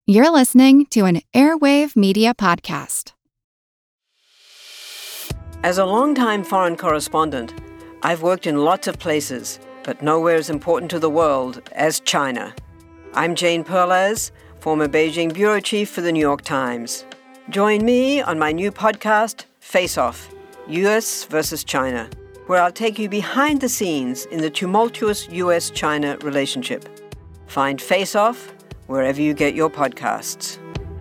You're listening to an Airwave Media Podcast. As a longtime foreign correspondent, I've worked in lots of places, but nowhere as important to the world as China. I'm Jane Perlez, former Beijing bureau chief for the New York Times. Join me on my new podcast, Face Off, U.S. versus China, where I'll take you behind the scenes in the tumultuous U.S.-China relationship. Find Face Off wherever you get your podcasts.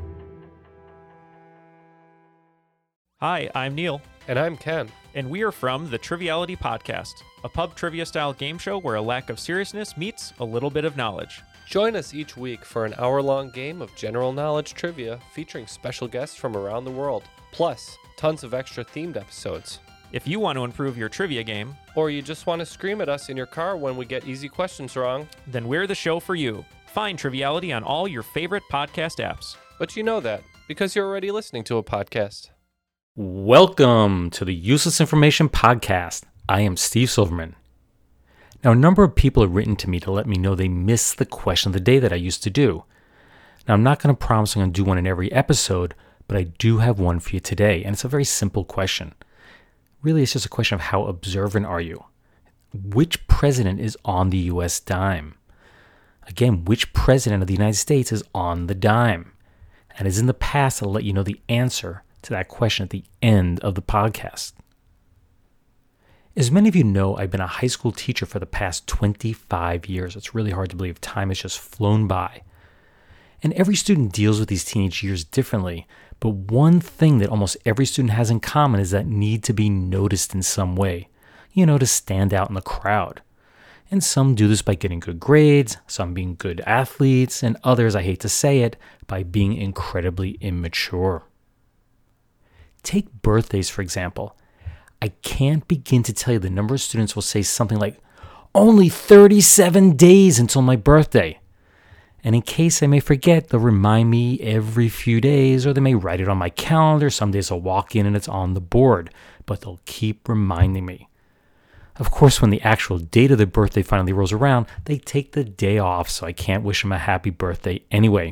Hi, I'm Neil. And I'm Ken. And we are from the Triviality Podcast, a pub trivia-style game show where a lack of seriousness meets a little bit of knowledge. Join us each week for an hour-long game of general knowledge trivia featuring special guests from around the world, plus tons of extra themed episodes. If you want to improve your trivia game, or you just want to scream at us in your car when we get easy questions wrong, then we're the show for you. Find Triviality on all your favorite podcast apps. But you know that because you're already listening to a podcast. Welcome to the Useless Information Podcast. I am Steve Silverman. Now, a number of people have written to me to let me know they missed the question of the day that I used to do. Now, I'm not going to promise I'm going to do one in every episode, but I do have one for you today, and it's a very simple question. Really, it's just a question of how observant are you? Which president is on the U.S. dime? Again, which president of the United States is on the dime? And as in the past, I'll let you know the answer to that question at the end of the podcast. As many of you know, I've been a high school teacher for the past 25 years. It's really hard to believe time has just flown by. And every student deals with these teenage years differently, but one thing that almost every student has in common is that need to be noticed in some way, to stand out in the crowd. And some do this by getting good grades, some being good athletes, and others, I hate to say it, by being incredibly immature. Take birthdays, for example. I can't begin to tell you the number of students will say something like, "Only 37 days until my birthday." And in case I may forget, they'll remind me every few days, or they may write it on my calendar. Some days I'll walk in and it's on the board, but they'll keep reminding me. Of course, when the actual date of their birthday finally rolls around, they take the day off, so I can't wish them a happy birthday anyway.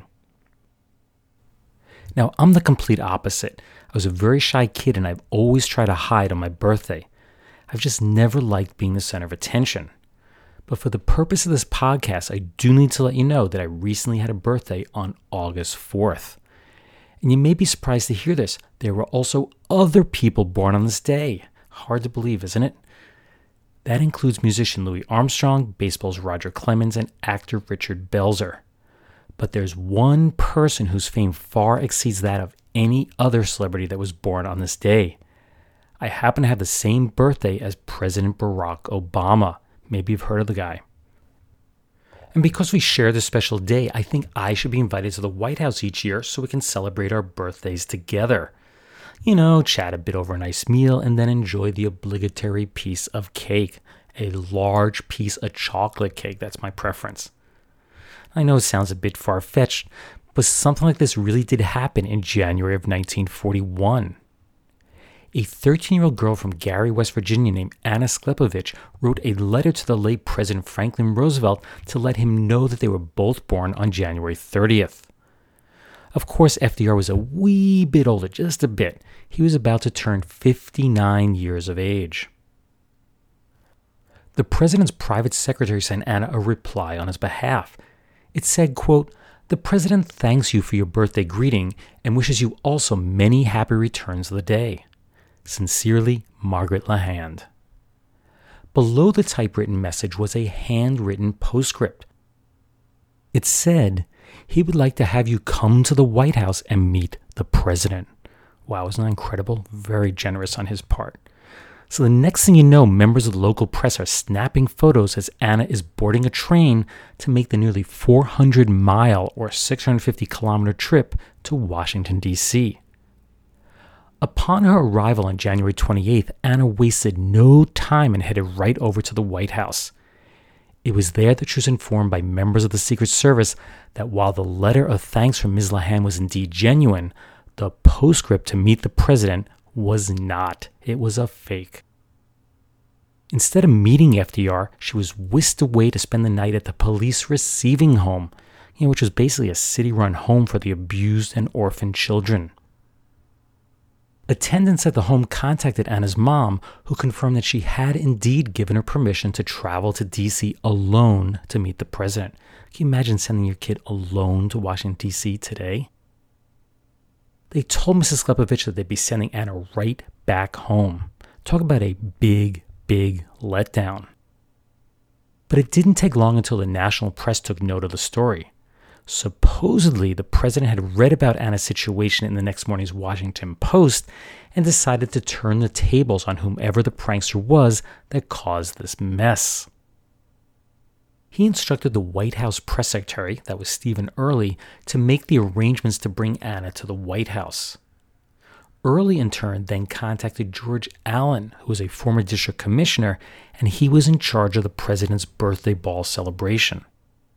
Now, I'm the complete opposite. I was a very shy kid, and I've always tried to hide on my birthday. I've just never liked being the center of attention. But for the purpose of this podcast, I do need to let you know that I recently had a birthday on August 4th. And you may be surprised to hear this. There were also other people born on this day. Hard to believe, isn't it? That includes musician Louis Armstrong, baseball's Roger Clemens, and actor Richard Belzer. But there's one person whose fame far exceeds that of any other celebrity that was born on this day. I happen to have the same birthday as President Barack Obama. Maybe you've heard of the guy. And because we share this special day, I think I should be invited to the White House each year so we can celebrate our birthdays together. Chat a bit over a nice meal and then enjoy the obligatory piece of cake. A large piece of chocolate cake, that's my preference. I know it sounds a bit far-fetched, but something like this really did happen in January of 1941. A 13-year-old girl from Gary, West Virginia named Anna Sklepovich wrote a letter to the late President Franklin Roosevelt to let him know that they were both born on January 30th. Of course, FDR was a wee bit older, just a bit. He was about to turn 59 years of age. The president's private secretary sent Anna a reply on his behalf. It said, quote, "The president thanks you for your birthday greeting and wishes you also many happy returns of the day. Sincerely, Margaret LaHand." Below the typewritten message was a handwritten postscript. It said, he would like to have you come to the White House and meet the president. Wow, isn't that incredible? Very generous on his part. So the next thing you know, members of the local press are snapping photos as Anna is boarding a train to make the nearly 400-mile or 650-kilometer trip to Washington, D.C. Upon her arrival on January 28th, Anna wasted no time and headed right over to the White House. It was there that she was informed by members of the Secret Service that while the letter of thanks from Ms. LaHand was indeed genuine, the postscript to meet the president was not. It was a fake. Instead of meeting FDR, she was whisked away to spend the night at the police receiving home. which was basically a city-run home for the abused and orphaned children. Attendants at the home contacted Anna's mom, who confirmed that she had indeed given her permission to travel to D.C. alone to meet the president. Can you imagine sending your kid alone to Washington, D.C. today? They told Mrs. Klepovich that they'd be sending Anna right back home. Talk about a big, big letdown. But it didn't take long until the national press took note of the story. Supposedly, the president had read about Anna's situation in the next morning's Washington Post and decided to turn the tables on whomever the prankster was that caused this mess. He instructed the White House press secretary, that was Stephen Early, to make the arrangements to bring Anna to the White House. Early, in turn, then contacted George Allen, who was a former district commissioner, and he was in charge of the president's birthday ball celebration.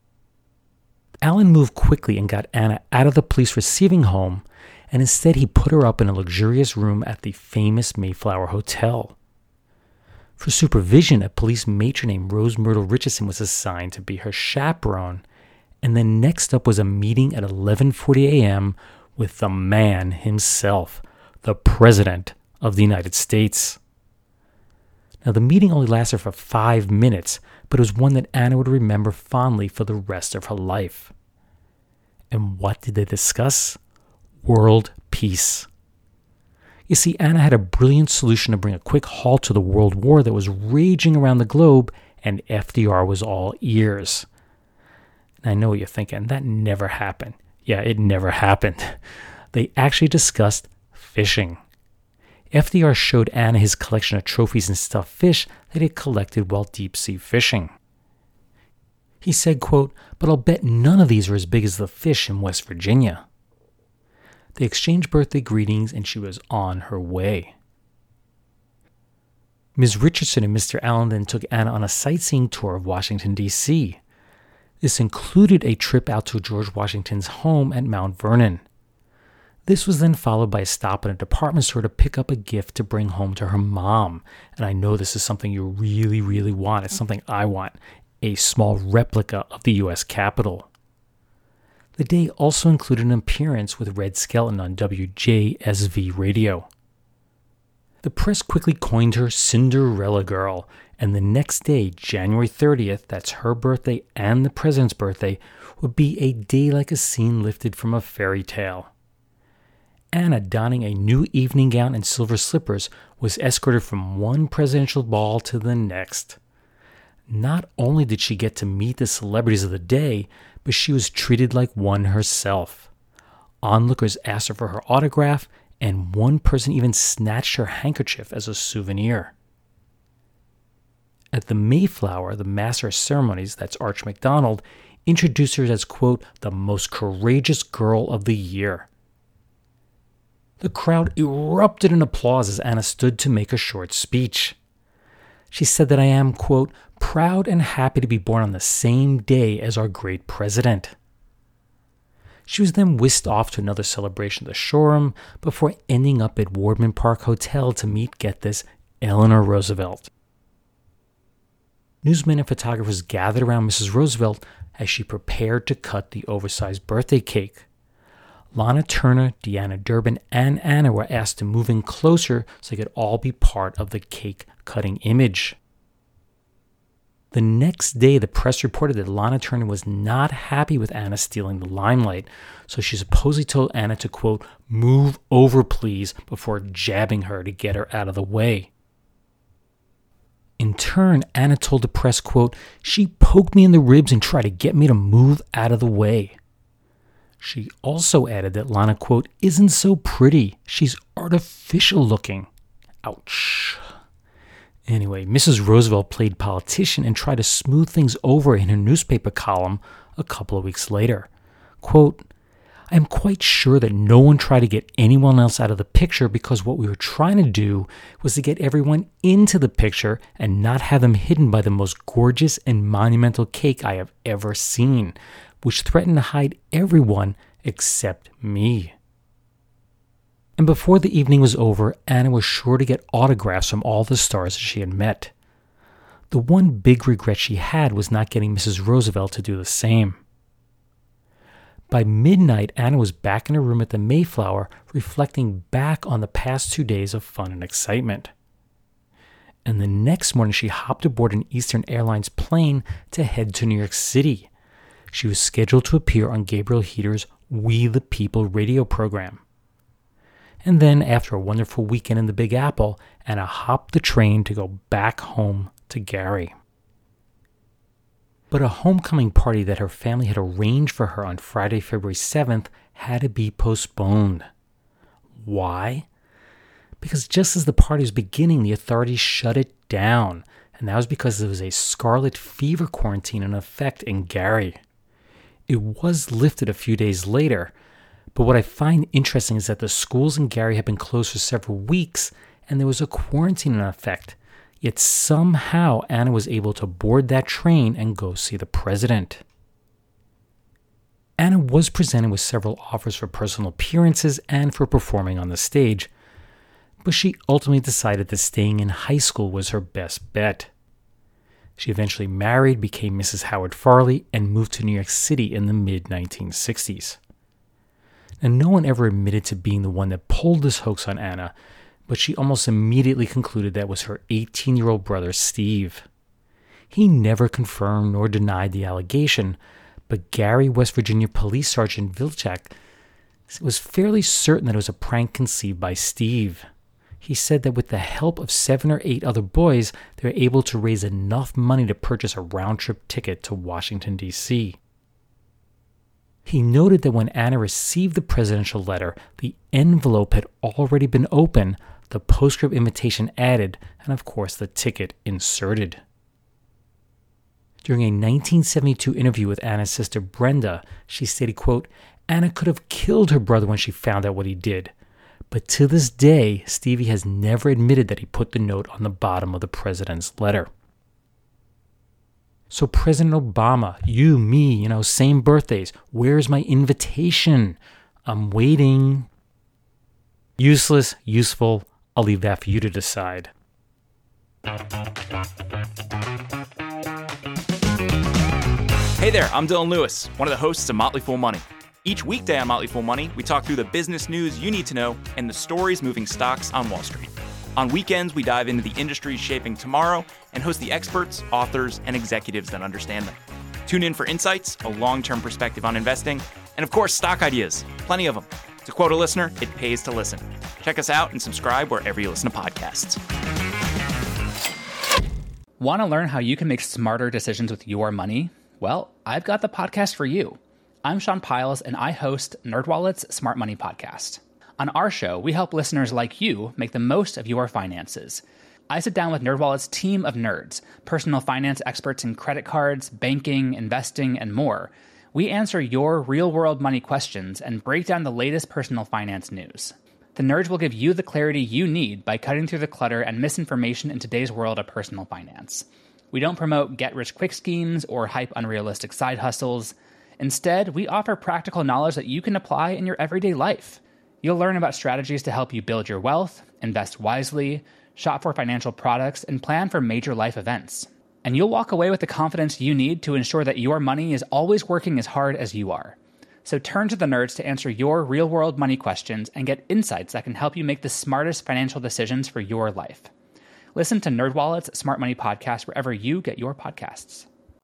Allen moved quickly and got Anna out of the police receiving home, and instead he put her up in a luxurious room at the famous Mayflower Hotel. For supervision, a police matron named Rose Myrtle Richardson was assigned to be her chaperone, and then next up was a meeting at 11:40 a.m. with the man himself, the President of the United States. Now, the meeting only lasted for 5 minutes, but it was one that Anna would remember fondly for the rest of her life. And what did they discuss? World peace. You see, Anna had a brilliant solution to bring a quick halt to the world war that was raging around the globe, and FDR was all ears. And I know what you're thinking, that never happened. Yeah, it never happened. They actually discussed fishing. FDR showed Anna his collection of trophies and stuffed fish that he had collected while deep-sea fishing. He said, quote, "But I'll bet none of these are as big as the fish in West Virginia." They exchanged birthday greetings, and she was on her way. Ms. Richardson and Mr. Allen then took Anna on a sightseeing tour of Washington, D.C. This included a trip out to George Washington's home at Mount Vernon. This was then followed by a stop at a department store to pick up a gift to bring home to her mom. And I know this is something you really, really want. It's something I want. A small replica of the U.S. Capitol. The day also included an appearance with Red Skelton on WJSV radio. The press quickly coined her Cinderella Girl, and the next day, January 30th, that's her birthday and the president's birthday, would be a day like a scene lifted from a fairy tale. Anna, donning a new evening gown and silver slippers, was escorted from one presidential ball to the next. Not only did she get to meet the celebrities of the day, but she was treated like one herself. Onlookers asked her for her autograph, and one person even snatched her handkerchief as a souvenir. At the Mayflower, the master of ceremonies, that's Arch MacDonald, introduced her as, quote, "the most courageous girl of the year." The crowd erupted in applause as Anna stood to make a short speech. She said that I am, quote, "proud and happy to be born on the same day as our great president." She was then whisked off to another celebration at the Shoreham before ending up at Wardman Park Hotel to meet, get this, Eleanor Roosevelt. Newsmen and photographers gathered around Mrs. Roosevelt as she prepared to cut the oversized birthday cake. Lana Turner, Deanna Durbin, and Anna were asked to move in closer so they could all be part of the cake-cutting image. The next day, the press reported that Lana Turner was not happy with Anna stealing the limelight, so she supposedly told Anna to, quote, "move over, please," before jabbing her to get her out of the way. In turn, Anna told the press, quote, "she poked me in the ribs and tried to get me to move out of the way." She also added that Lana, quote, "isn't so pretty. She's artificial looking." Ouch. Anyway, Mrs. Roosevelt played politician and tried to smooth things over in her newspaper column a couple of weeks later. Quote, "I am quite sure that no one tried to get anyone else out of the picture because what we were trying to do was to get everyone into the picture and not have them hidden by the most gorgeous and monumental cake I have ever seen, which threatened to hide everyone except me." And before the evening was over, Anna was sure to get autographs from all the stars that she had met. The one big regret she had was not getting Mrs. Roosevelt to do the same. By midnight, Anna was back in her room at the Mayflower, reflecting back on the past 2 days of fun and excitement. And the next morning, she hopped aboard an Eastern Airlines plane to head to New York City. She was scheduled to appear on Gabriel Heater's We the People radio program. And then, after a wonderful weekend in the Big Apple, Anna hopped the train to go back home to Gary. But a homecoming party that her family had arranged for her on Friday, February 7th had to be postponed. Why? Because just as the party was beginning, the authorities shut it down, and that was because there was a scarlet fever quarantine in effect in Gary. It was lifted a few days later, but what I find interesting is that the schools in Gary had been closed for several weeks, and there was a quarantine in effect. Yet somehow Anna was able to board that train and go see the president. Anna was presented with several offers for personal appearances and for performing on the stage, but she ultimately decided that staying in high school was her best bet. She eventually married, became Mrs. Howard Farley, and moved to New York City in the mid-1960s. And no one ever admitted to being the one that pulled this hoax on Anna, but she almost immediately concluded that was her 18-year-old brother, Steve. He never confirmed nor denied the allegation, but Gary, West Virginia Police Sergeant Vilchak was fairly certain that it was a prank conceived by Steve. He said that with the help of 7 or 8 other boys, they were able to raise enough money to purchase a round-trip ticket to Washington, D.C. He noted that when Anna received the presidential letter, the envelope had already been opened, the postscript invitation added, and of course the ticket inserted. During a 1972 interview with Anna's sister Brenda, she stated, quote, "Anna could have killed her brother when she found out what he did. But to this day, Stevie has never admitted that he put the note on the bottom of the president's letter." So President Obama, you, me, same birthdays. Where's my invitation? I'm waiting. Useless, useful, I'll leave that for you to decide. Hey there, I'm Dylan Lewis, one of the hosts of Motley Fool Money. Each weekday on Motley Fool Money, we talk through the business news you need to know and the stories moving stocks on Wall Street. On weekends, we dive into the industries shaping tomorrow and host the experts, authors, and executives that understand them. Tune in for insights, a long-term perspective on investing, and of course, stock ideas. Plenty of them. To quote a listener, it pays to listen. Check us out and subscribe wherever you listen to podcasts. Want to learn how you can make smarter decisions with your money? Well, I've got the podcast for you. I'm Sean Piles, and I host NerdWallet's Smart Money Podcast. On our show, we help listeners like you make the most of your finances. I sit down with NerdWallet's team of nerds, personal finance experts in credit cards, banking, investing, and more. We answer your real-world money questions and break down the latest personal finance news. The nerds will give you the clarity you need by cutting through the clutter and misinformation in today's world of personal finance. We don't promote get-rich-quick schemes or hype unrealistic side hustles. Instead, we offer practical knowledge that you can apply in your everyday life. You'll learn about strategies to help you build your wealth, invest wisely, shop for financial products, and plan for major life events. And you'll walk away with the confidence you need to ensure that your money is always working as hard as you are. So turn to the nerds to answer your real-world money questions and get insights that can help you make the smartest financial decisions for your life. Listen to NerdWallet's Smart Money Podcast wherever you get your podcasts.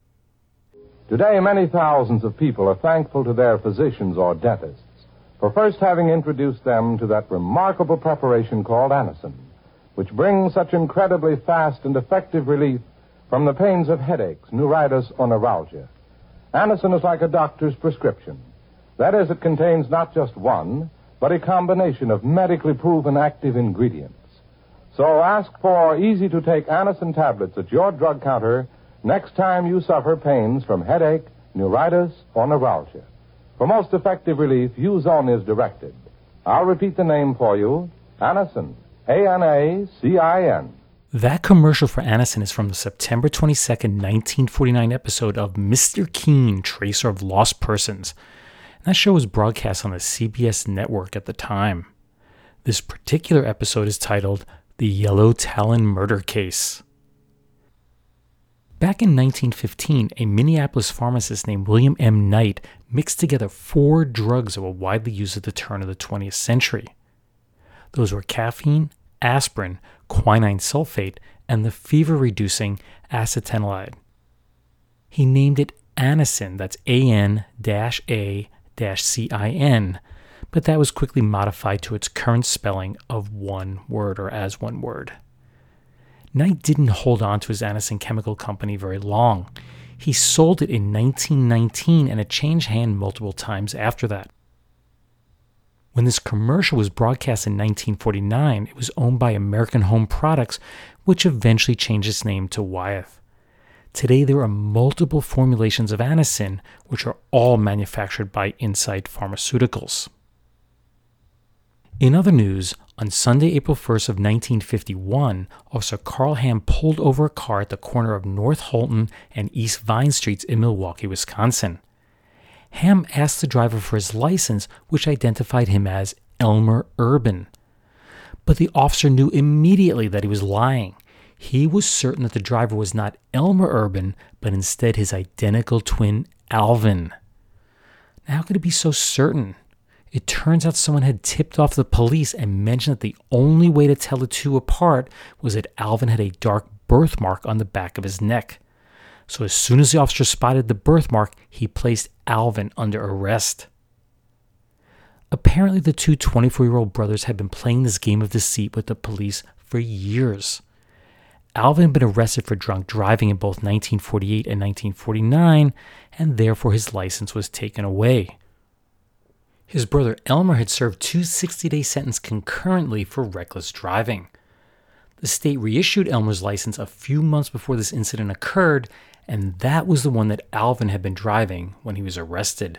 Today, many thousands of people are thankful to their physicians or dentists for first having introduced them to that remarkable preparation called Anacin, which brings such incredibly fast and effective relief from the pains of headaches, neuritis, or neuralgia. Anacin is like a doctor's prescription. That is, it contains not just one, but a combination of medically proven active ingredients. So ask for easy-to-take Anacin tablets at your drug counter next time you suffer pains from headache, neuritis, or neuralgia. For most effective relief, use only as directed. I'll repeat the name for you, Anacin, A-N-A-C-I-N. That commercial for Anacin is from the September 22nd, 1949 episode of Mr. Keen, Tracer of Lost Persons. And that show was broadcast on the CBS network at the time. This particular episode is titled The Yellow Talon Murder Case. Back in 1915, a Minneapolis pharmacist named William M. Knight mixed together 4 drugs that were widely used at the turn of the 20th century. Those were caffeine, aspirin, quinine sulfate, and the fever-reducing acetanilide. He named it Anacin, that's AN-A-CIN, but that was quickly modified to its current spelling of one word or as one word. Knight didn't hold on to his Anacin chemical company very long. He sold it in 1919 and it changed hands multiple times after that. When this commercial was broadcast in 1949, it was owned by American Home Products, which eventually changed its name to Wyeth. Today, there are multiple formulations of Anacin, which are all manufactured by Insight Pharmaceuticals. In other news, on Sunday, April 1st of 1951, Officer Carl Ham pulled over a car at the corner of North Holton and East Vine Streets in Milwaukee, Wisconsin. Ham asked the driver for his license, which identified him as Elmer Urban. But the officer knew immediately that he was lying. He was certain that the driver was not Elmer Urban, but instead his identical twin, Alvin. Now, how could it be so certain? It turns out someone had tipped off the police and mentioned that the only way to tell the two apart was that Alvin had a dark birthmark on the back of his neck. So as soon as the officer spotted the birthmark, he placed Alvin under arrest. Apparently, the two 24-year-old brothers had been playing this game of deceit with the police for years. Alvin had been arrested for drunk driving in both 1948 and 1949, and therefore his license was taken away. His brother Elmer had served 2 60-day sentences concurrently for reckless driving. The state reissued Elmer's license a few months before this incident occurred, and that was the one that Alvin had been driving when he was arrested.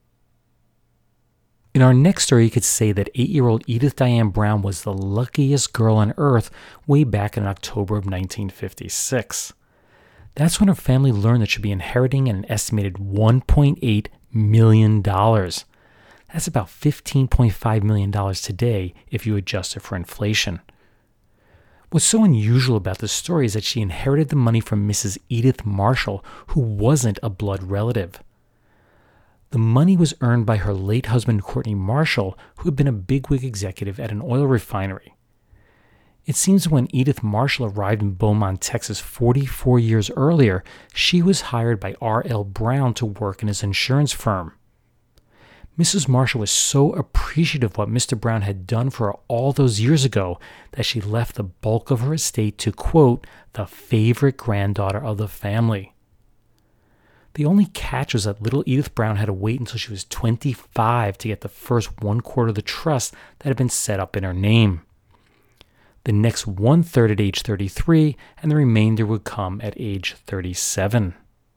In our next story, you could say that 8-year-old Edith Diane Brown was the luckiest girl on earth way back in October of 1956. That's when her family learned that she'd be inheriting an estimated $1.8 million. That's about $15.5 million today if you adjust it for inflation. What's so unusual about this story is that she inherited the money from Mrs. Edith Marshall, who wasn't a blood relative. The money was earned by her late husband Courtney Marshall, who had been a bigwig executive at an oil refinery. It seems when Edith Marshall arrived in Beaumont, Texas 44 years earlier, she was hired by R.L. Brown to work in his insurance firm. Mrs. Marshall was so appreciative of what Mr. Brown had done for her all those years ago that she left the bulk of her estate to, quote, the favorite granddaughter of the family. The only catch was that little Edith Brown had to wait until she was 25 to get the first 1/4 of the trust that had been set up in her name. The next 1/3 at age 33, and the remainder would come at age 37.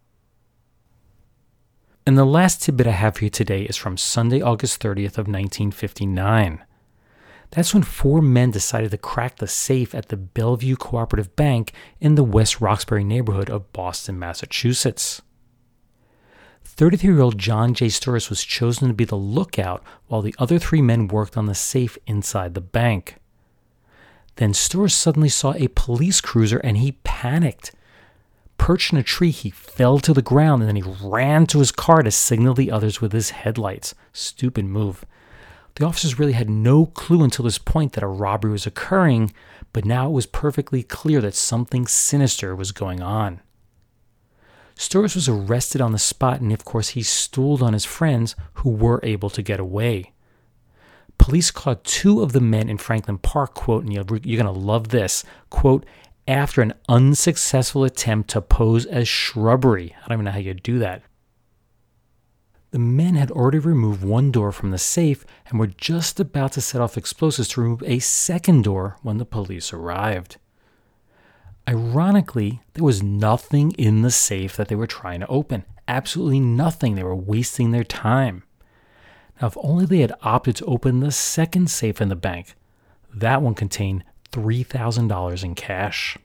And the last tidbit I have for you today is from Sunday, August 30th of 1959. That's when 4 men decided to crack the safe at the Bellevue Cooperative Bank in the West Roxbury neighborhood of Boston, Massachusetts. 33-year-old John J. Sturgis was chosen to be the lookout while the other 3 men worked on the safe inside the bank. Then Sturgis suddenly saw a police cruiser and he panicked. Perched in a tree, he fell to the ground and then he ran to his car to signal the others with his headlights. Stupid move. The officers really had no clue until this point that a robbery was occurring, but now it was perfectly clear that something sinister was going on. Sturgis was arrested on the spot and of course he stooled on his friends who were able to get away. Police caught 2 of the men in Franklin Park, quote, and you're going to love this, quote, after an unsuccessful attempt to pose as shrubbery. I don't even know how you do that. The men had already removed 1 door from the safe and were just about to set off explosives to remove a second door when the police arrived. Ironically, there was nothing in the safe that they were trying to open. Absolutely nothing. They were wasting their time. Now, if only they had opted to open the second safe in the bank. That one contained $3,000 in cash.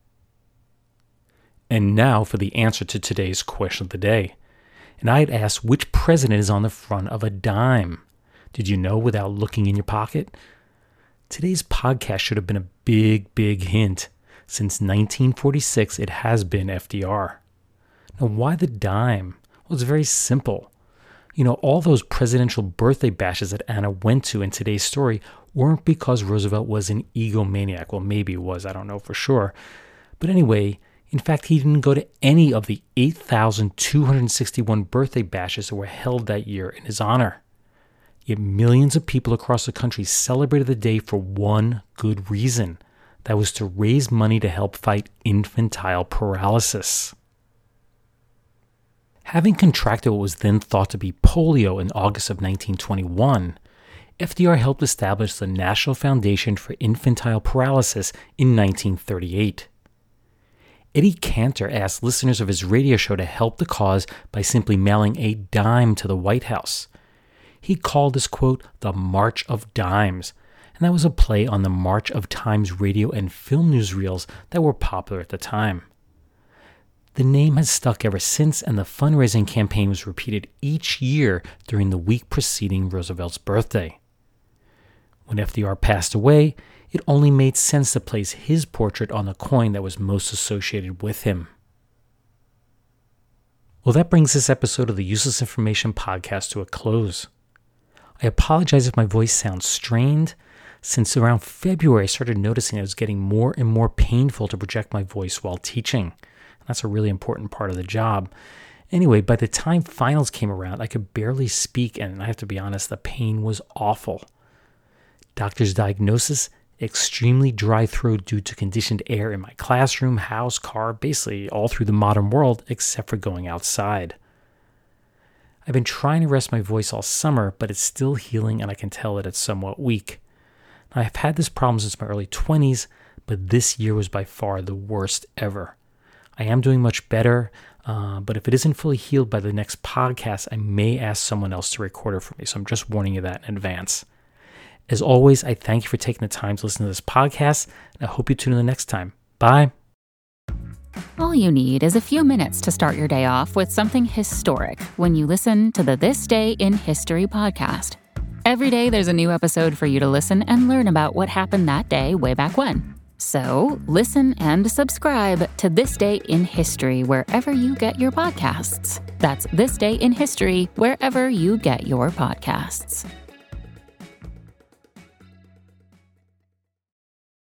And now for the answer to today's question of the day. And I had asked which president is on the front of a dime. Did you know without looking in your pocket? Today's podcast should have been a big hint. Since 1946, it has been FDR. Now, why the dime? Well, it's very simple. All those presidential birthday bashes that Anna went to in today's story weren't because Roosevelt was an egomaniac. Well, maybe he was, I don't know for sure. But anyway, in fact, he didn't go to any of the 8,261 birthday bashes that were held that year in his honor. Yet millions of people across the country celebrated the day for one good reason. That was to raise money to help fight infantile paralysis. Having contracted what was then thought to be polio in August of 1921, FDR helped establish the National Foundation for Infantile Paralysis in 1938. Eddie Cantor asked listeners of his radio show to help the cause by simply mailing a dime to the White House. He called this, quote, the March of Dimes, and that was a play on the March of Times radio and film newsreels that were popular at the time. The name has stuck ever since, and the fundraising campaign was repeated each year during the week preceding Roosevelt's birthday. When FDR passed away, it only made sense to place his portrait on the coin that was most associated with him. Well, that brings this episode of the Useless Information Podcast to a close. I apologize if my voice sounds strained. Since around February, I started noticing it was getting more and more painful to project my voice while teaching. That's a really important part of the job. Anyway, by the time finals came around, I could barely speak, and I have to be honest, the pain was awful. Doctor's diagnosis, extremely dry throat due to conditioned air in my classroom, house, car, basically all through the modern world except for going outside. I've been trying to rest my voice all summer, but it's still healing and I can tell that it's somewhat weak. Now, I've had this problem since my early 20s, but this year was by far the worst ever. I am doing much better, but if it isn't fully healed by the next podcast, I may ask someone else to record it for me, so I'm just warning you that in advance. As always, I thank you for taking the time to listen to this podcast, and I hope you tune in the next time. Bye. All you need is a few minutes to start your day off with something historic when you listen to the This Day in History podcast. Every day there's a new episode for you to listen and learn about what happened that day way back when. So listen and subscribe to This Day in History wherever you get your podcasts. That's This Day in History wherever you get your podcasts.